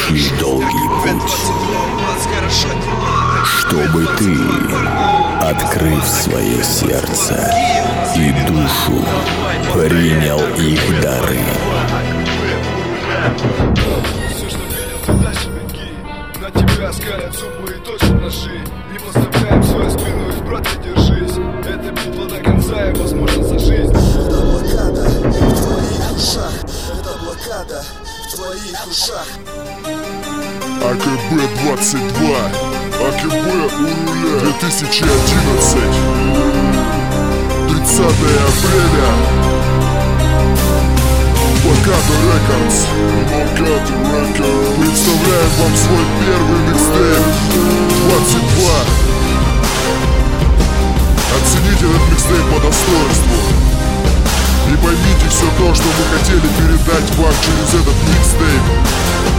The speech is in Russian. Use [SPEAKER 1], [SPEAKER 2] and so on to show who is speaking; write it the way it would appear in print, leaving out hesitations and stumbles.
[SPEAKER 1] прошли долгий путь, чтобы ты, открыв свое сердце и душу, принял их дары.
[SPEAKER 2] На тебя скалят зубы и точно ножи. Не поставляем свою спину и, брат, не держись. Это битва до конца и, возможно, за жизнь.
[SPEAKER 3] Это блокада в твоих ушах. Это блокада в твоих ушах.
[SPEAKER 4] АКБ-22, АКБ у руля, 2011, 30 апреля. Блокада Рекордс, представляем вам свой первый микстейп 22. Оцените этот микстейп по достоинству и поймите все то, что мы хотели передать вам через этот микстейп.